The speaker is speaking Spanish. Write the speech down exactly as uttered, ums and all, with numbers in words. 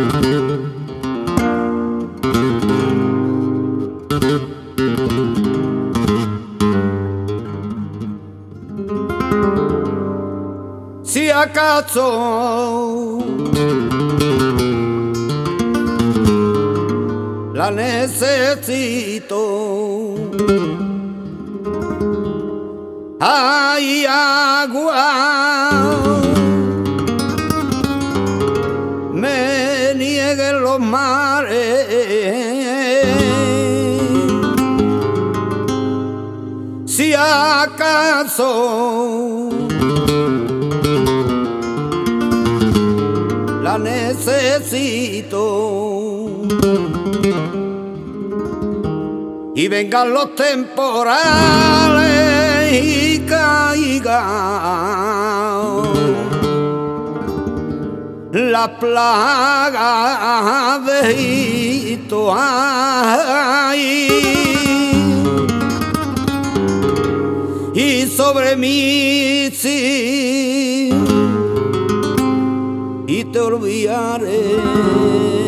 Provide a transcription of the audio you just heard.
Si acaso la necesito, hay agua, me nieguen los mares. Si acaso la necesito y vengan los temporales y caiga la plaga de Egipto, ay, y sobre mí sí, y te olvidaré.